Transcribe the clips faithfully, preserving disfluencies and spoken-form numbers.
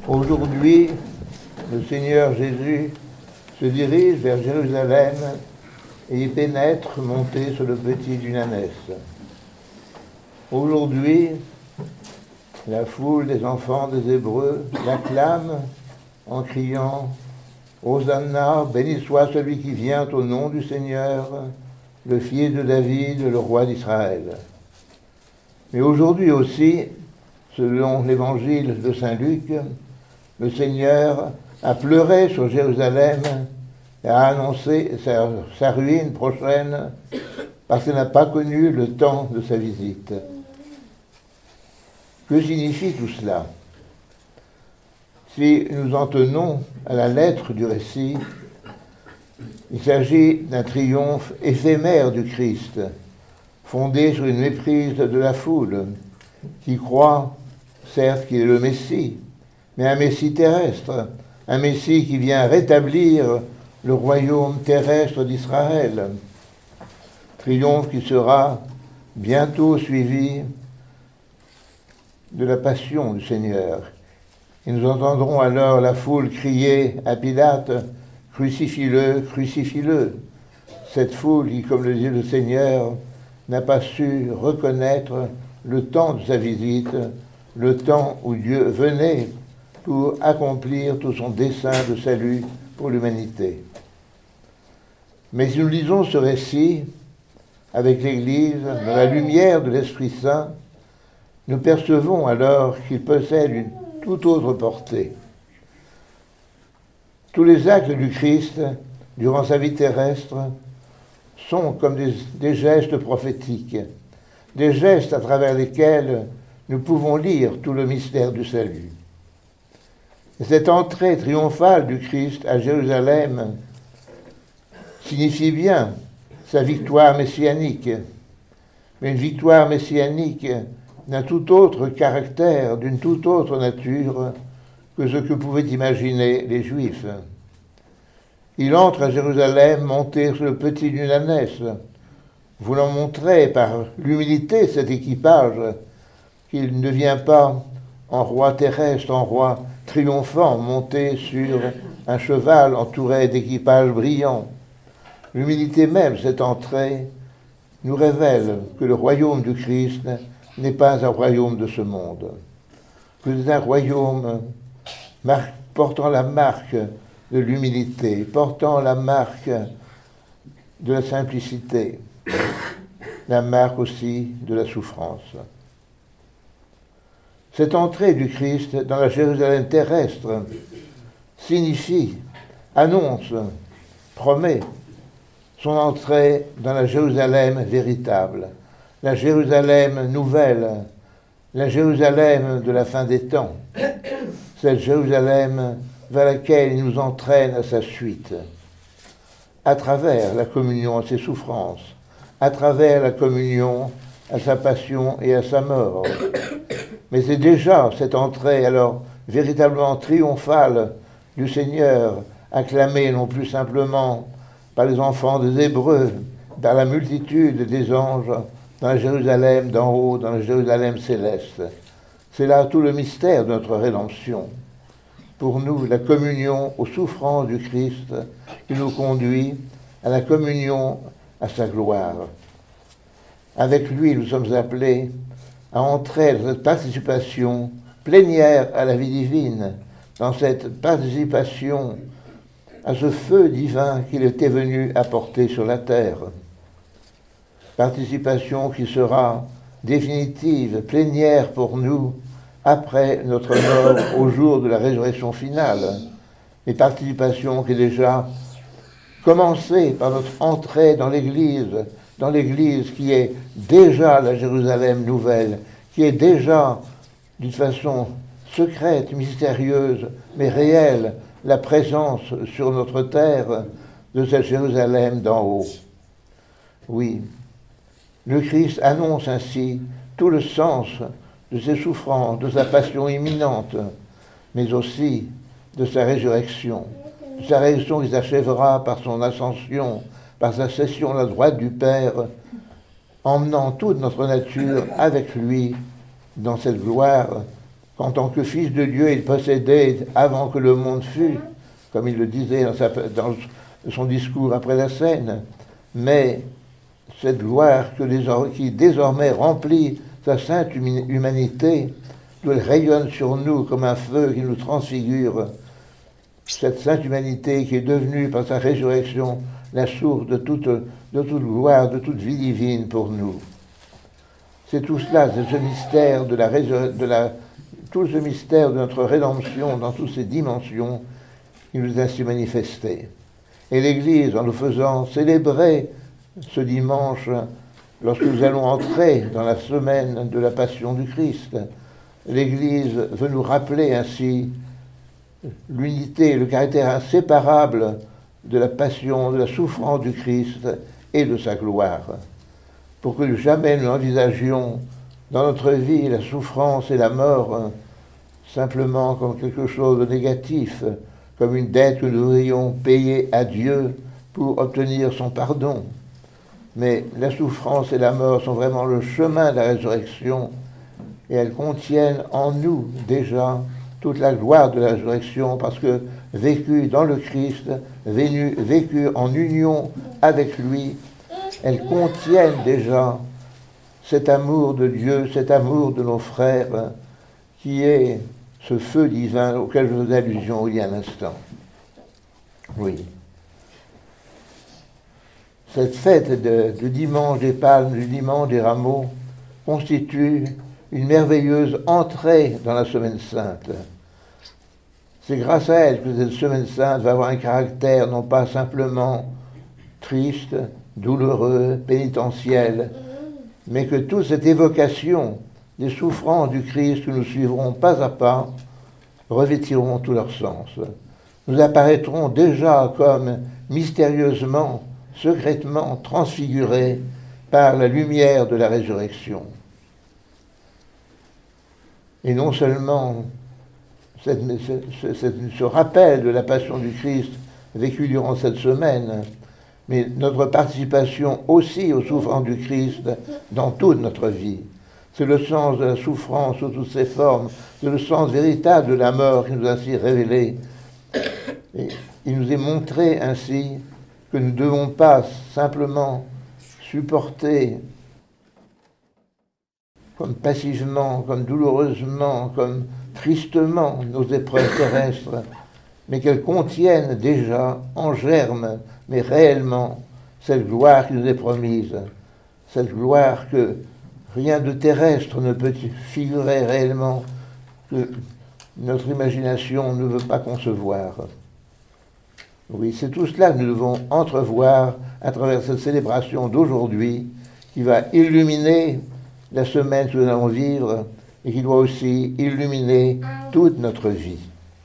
Aujourd'hui, le Seigneur Jésus se dirige vers Jérusalem et y pénètre monté sur le petit d'une ânesse. Aujourd'hui, la foule des enfants des Hébreux l'acclame en criant « Hosanna, béni soit celui qui vient au nom du Seigneur, le fils de David, le roi d'Israël. » Mais aujourd'hui aussi, selon l'évangile de saint Luc, le Seigneur a pleuré sur Jérusalem et a annoncé sa, sa ruine prochaine parce qu'il n'a pas connu le temps de sa visite. Que signifie tout cela? Si nous en tenons à la lettre du récit, il s'agit d'un triomphe éphémère du Christ, fondé sur une méprise de la foule, qui croit, certes, qu'il est le Messie, mais un Messie terrestre, un Messie qui vient rétablir le royaume terrestre d'Israël. Triomphe qui sera bientôt suivi de la passion du Seigneur. Et nous entendrons alors la foule crier à Pilate « Crucifie-le, crucifie-le ». Cette foule qui, comme le dit le Seigneur, n'a pas su reconnaître le temps de sa visite, le temps où Dieu venait pour accomplir tout son dessein de salut pour l'humanité. Mais si nous lisons ce récit avec l'Église, dans la lumière de l'Esprit Saint, nous percevons alors qu'il possède une toute autre portée. Tous les actes du Christ, durant sa vie terrestre, sont comme des, des gestes prophétiques, des gestes à travers lesquels nous pouvons lire tout le mystère du salut. Et cette entrée triomphale du Christ à Jérusalem signifie bien sa victoire messianique, mais une victoire messianique d'un tout autre caractère, d'une toute autre nature que ce que pouvaient imaginer les Juifs. Il entre à Jérusalem monté sur le petit d'une ânesse, voulant montrer par l'humilité de cet équipage qu'il ne vient pas en roi terrestre, en roi triomphant, monté sur un cheval entouré d'équipages brillants. L'humilité même, cette entrée, nous révèle que le royaume du Christ n'est pas un royaume de ce monde, que c'est un royaume mar- portant la marque de l'humilité, portant la marque de la simplicité, la marque aussi de la souffrance. Cette entrée du Christ dans la Jérusalem terrestre signifie, annonce, promet son entrée dans la Jérusalem véritable, la Jérusalem nouvelle, la Jérusalem de la fin des temps, cette Jérusalem vers laquelle il nous entraîne à sa suite, à travers la communion à ses souffrances, à travers la communion à sa passion et à sa mort. Mais c'est déjà cette entrée alors véritablement triomphale du Seigneur, acclamée non plus simplement par les enfants des Hébreux, par la multitude des anges, dans la Jérusalem d'en haut, dans la Jérusalem céleste. C'est là tout le mystère de notre rédemption. Pour nous, la communion aux souffrances du Christ qui nous conduit à la communion à sa gloire. Avec lui, nous sommes appelés à entrer dans cette participation plénière à la vie divine, dans cette participation à ce feu divin qu'il était venu apporter sur la terre. Participation qui sera définitive, plénière pour nous, après notre mort au jour de la résurrection finale. Et participation qui est déjà commencée par notre entrée dans l'Église, dans l'Église qui est déjà la Jérusalem nouvelle, qui est déjà, d'une façon secrète, mystérieuse, mais réelle, la présence sur notre terre de cette Jérusalem d'en haut. Oui, le Christ annonce ainsi tout le sens de ses souffrances, de sa passion imminente, mais aussi de sa résurrection, de sa résurrection qui s'achèvera par son ascension, par sa session à la droite du Père, emmenant toute notre nature avec lui dans cette gloire qu'en tant que fils de Dieu, il possédait avant que le monde fût, comme il le disait dans, sa, dans son discours après la scène, mais cette gloire que désormais, qui désormais remplit sa sainte humanité, d'où elle rayonne sur nous comme un feu qui nous transfigure, cette sainte humanité qui est devenue par sa résurrection la source de toute, de toute gloire, de toute vie divine pour nous. C'est tout cela, c'est ce mystère de la, de la tout ce mystère de notre rédemption dans toutes ses dimensions qui nous est ainsi manifesté. Et l'Église, en nous faisant célébrer ce dimanche, lorsque nous allons entrer dans la semaine de la Passion du Christ, l'Église veut nous rappeler ainsi l'unité, le caractère inséparable de la passion, de la souffrance du Christ et de sa gloire, pour que jamais nous envisagions dans notre vie la souffrance et la mort simplement comme quelque chose de négatif, comme une dette que nous devrions payer à Dieu pour obtenir son pardon. Mais la souffrance et la mort sont vraiment le chemin de la résurrection et elles contiennent en nous déjà toute la gloire de la résurrection parce que vécue dans le Christ, vécue en union avec lui, elles contiennent déjà cet amour de Dieu, cet amour de nos frères qui est ce feu divin auquel je faisais allusion il y a un instant. Oui. Cette fête de, de dimanche des palmes, du dimanche des rameaux, constitue une merveilleuse entrée dans la Semaine Sainte. C'est grâce à elle que cette Semaine Sainte va avoir un caractère non pas simplement triste, douloureux, pénitentiel, mais que toute cette évocation des souffrances du Christ que nous suivrons pas à pas revêtiront tout leur sens. Nous apparaîtrons déjà comme mystérieusement, secrètement transfigurés par la lumière de la résurrection. Et non seulement cette, ce, ce, ce rappel de la passion du Christ vécu durant cette semaine, mais notre participation aussi aux souffrances du Christ dans toute notre vie. C'est le sens de la souffrance sous toutes ses formes, c'est le sens véritable de la mort qui nous a ainsi révélé. Et il nous est montré ainsi que nous ne devons pas simplement supporter comme passivement, comme douloureusement, comme tristement nos épreuves terrestres, mais qu'elles contiennent déjà en germe, mais réellement, cette gloire qui nous est promise, cette gloire que rien de terrestre ne peut figurer réellement, que notre imagination ne veut pas concevoir. Oui, c'est tout cela que nous devons entrevoir à travers cette célébration d'aujourd'hui qui va illuminer la semaine que nous allons vivre et qui doit aussi illuminer toute notre vie.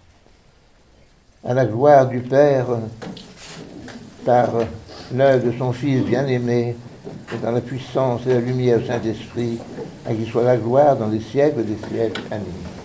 À la gloire du Père, par l'œuvre de son Fils bien-aimé, et dans la puissance et la lumière du Saint-Esprit, à qui soit la gloire dans les siècles des siècles. Amen.